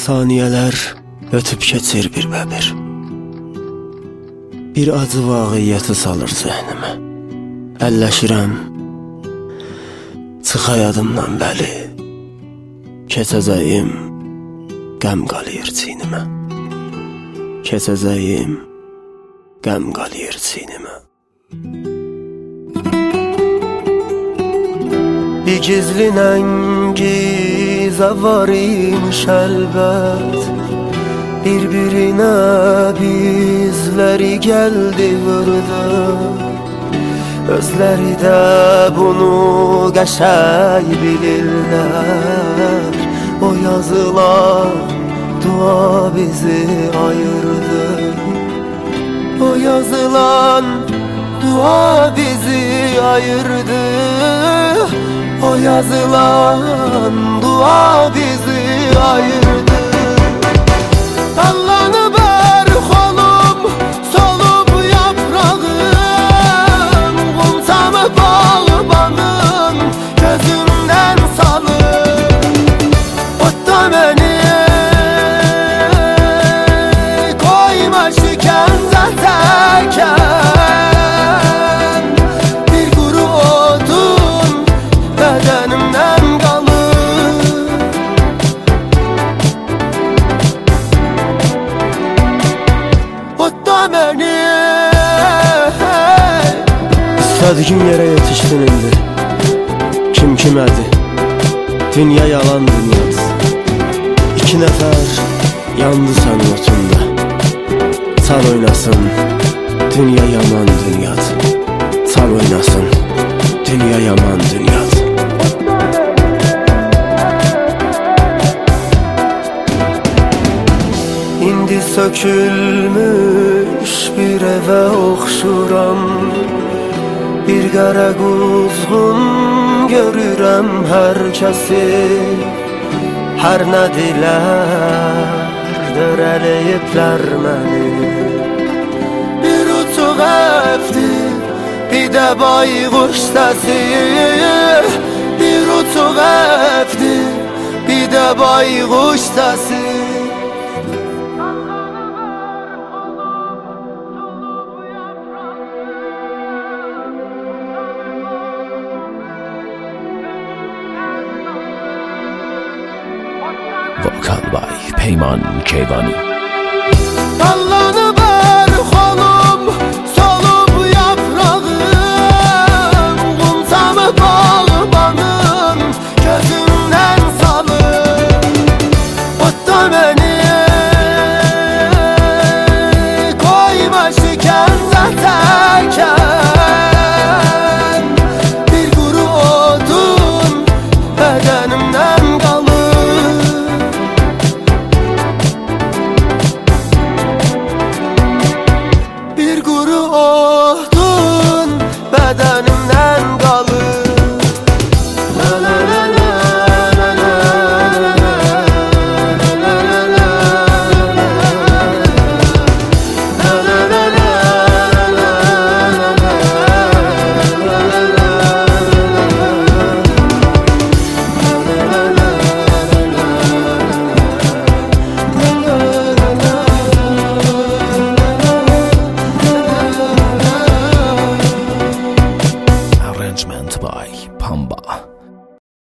Saniyələr ötüb keçir bir. Bir acı vaqiyyəti salır zehnimə. Əlləşirəm, çıxa yadımdan bəli. Keçəcəyim, qəm qalıyır çiynimə. Keçəcəyim, qəm qalıyır çiynimə. Bir gizli nəngiza var imiş əlbət. Bir-birinə bizləri gəldi vurdu. Özləri də bunu qəşəng bilirlər. O yazılan dua bizi ayırdı. O yazılan dua bizi ayırdı. O yazılan dua bizi ayırdı. Dallanıb ərx olub, solub yaprağım. Qumsamı bağbanın gözümdən salır. Otda məni qoyma şikəncə çəkən. Bir quru odun bədənimdən qalır. Otda məni İstədiyin yerə yetişdin indi. Kim kimədir? Dünya yalan dünyası. İki nəfər yandı sənin otunda. Çal oynasın, dünya yaman dünyadır. Çal oynasın, dünya yaman dünyadır. İndi sökülmüş bir evə oxşuram. Bir qara quzğun görürəm hər kəsi. Hər nə dilər dörələyiblər məni. Bir uçuq əfdir, bir də bayquş səsi. Bir uçuq əfdir, bir də bayquş səsi. Volkan Bay, Peyman Keyvani. Dallanıb